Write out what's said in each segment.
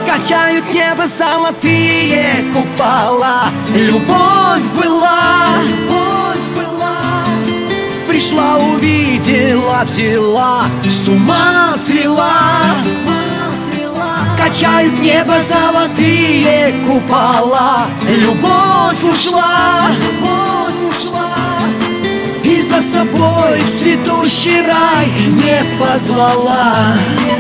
Качают небо золотые купола. Любовь была, пришла, увидела, взяла, с ума свела. Качают небо золотые купола. Любовь ушла, и за собой в цветущий рай не позвала.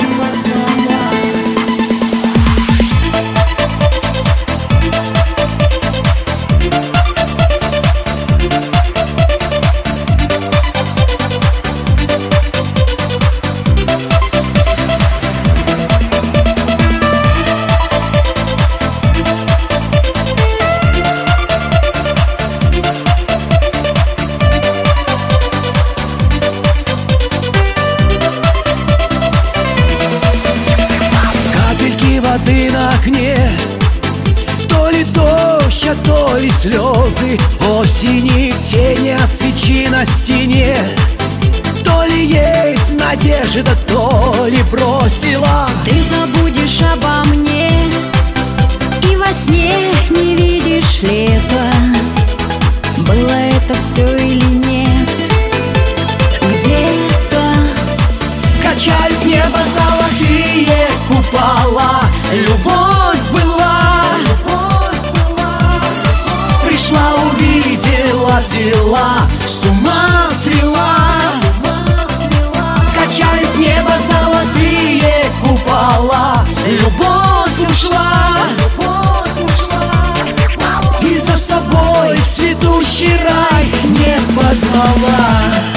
Воды на окне, то ли дождь, а то ли слезы осени, тени от свечи на стене. То ли есть надежда, то ли бросила. Ты забудешь обо мне и во сне не видишь лета. Было это все или нет? Где-то качают небо золотые купола. Любовь была, пришла, увидела, взяла, с ума свела. Качают небо золотые купола. Любовь ушла, и за собой в цветущий рай не позвала.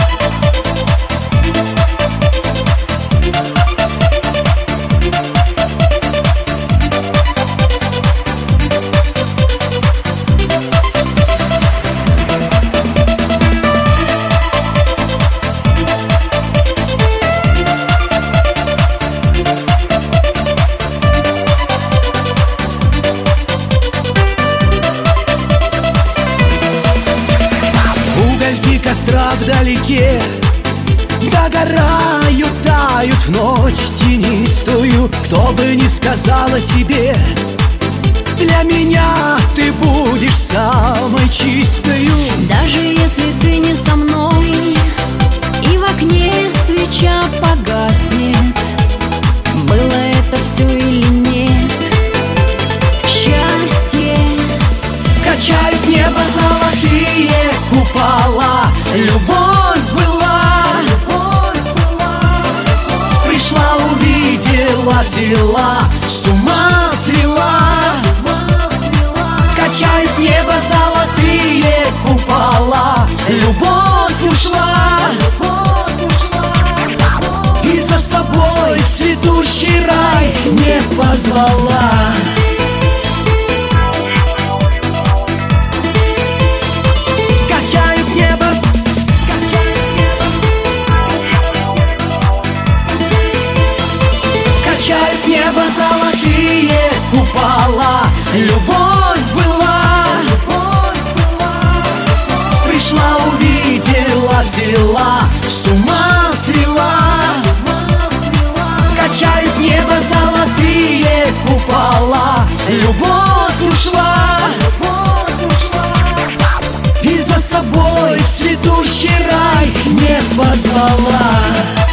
Угольки костра вдалеке догорают, тают в ночь тенистую. Кто бы ни сказала тебе, для меня ты будешь самой чистою. даже если ты не со мной и в окне свеча погаснет, было это все или нет? Счастье Качают небо золотые купола. Любовь была, пришла, увидела, взяла, с ума свела. Качают небо золотые купола. Любовь ушла, и за собой в цветущий рай не позвала. Качают небо, качают небо золотые купола. Любовь была, пришла, увидела, взяла, с ума свела. Качают небо золотые купола. Любовь ушла, и за собой в цветущий рай не позвала.